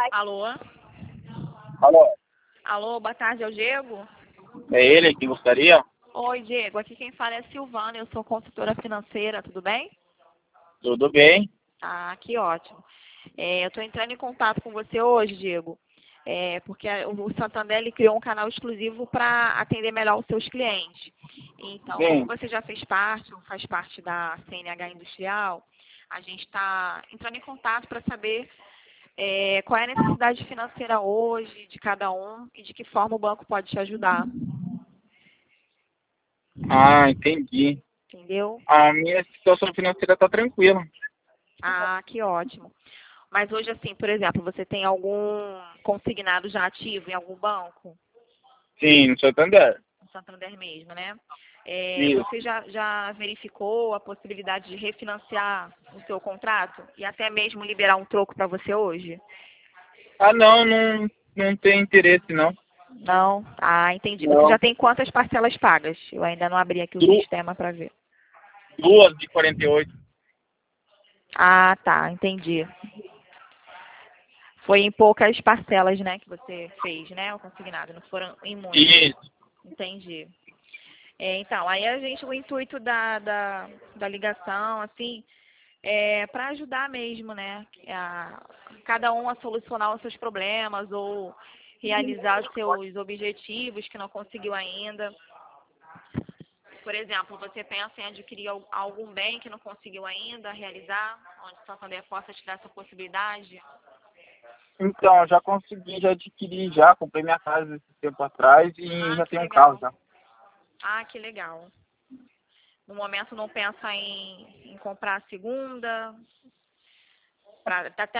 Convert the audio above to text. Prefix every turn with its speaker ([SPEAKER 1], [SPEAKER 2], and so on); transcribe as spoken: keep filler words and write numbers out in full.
[SPEAKER 1] Alô?
[SPEAKER 2] Alô,
[SPEAKER 1] Alô, boa tarde, é o Diego?
[SPEAKER 2] é ele que gostaria?
[SPEAKER 1] Oi, Diego, aqui quem fala é a Silvana, eu sou consultora financeira, tudo bem?
[SPEAKER 2] Tudo bem?
[SPEAKER 1] Ah, que ótimo. É, eu estou entrando em contato com você hoje, Diego, é, porque a- o Santander ele criou um canal exclusivo para atender melhor os seus clientes. Então, como
[SPEAKER 2] Sim.
[SPEAKER 1] você já fez parte, ou faz parte da C N H Industrial, a gente está entrando em contato para saber é, qual é a necessidade financeira hoje de cada um e de que forma o banco pode te ajudar,
[SPEAKER 2] Ah, entendi.
[SPEAKER 1] entendeu?
[SPEAKER 2] A minha situação financeira tá tranquila.
[SPEAKER 1] Ah, que ótimo. Mas hoje, assim, por exemplo, você tem algum consignado já ativo em algum banco?
[SPEAKER 2] Sim, no Santander.
[SPEAKER 1] No Santander mesmo, né? É,
[SPEAKER 2] Isso.
[SPEAKER 1] você já, já verificou a possibilidade de refinanciar o seu contrato e até mesmo liberar um troco para você hoje?
[SPEAKER 2] Ah, não, não, não tem interesse, não.
[SPEAKER 1] Não? Ah, entendi. Você já
[SPEAKER 2] Não.
[SPEAKER 1] tem quantas parcelas pagas? Eu ainda não abri aqui o
[SPEAKER 2] Du-
[SPEAKER 1] sistema para ver.
[SPEAKER 2] Duas de quarenta e oito.
[SPEAKER 1] Ah, tá, entendi. Foi em poucas parcelas, né, que você fez, né, o consignado, não foram em muitas.
[SPEAKER 2] Isso.
[SPEAKER 1] Entendi. É, então, aí a gente, o intuito da, da, da ligação, assim, é para ajudar mesmo, né, a, cada um a solucionar os seus problemas ou realizar os seus objetivos que não conseguiu ainda. Por exemplo, você pensa em adquirir al- algum bem que não conseguiu ainda realizar, onde o Santander possa te dar essa possibilidade?
[SPEAKER 2] Então, já consegui, já adquiri, já comprei minha casa esse tempo atrás e
[SPEAKER 1] Ah,
[SPEAKER 2] já
[SPEAKER 1] que
[SPEAKER 2] tenho um carro
[SPEAKER 1] legal.
[SPEAKER 2] já.
[SPEAKER 1] Ah, que legal. No momento não pensa em, em comprar a segunda, pra, até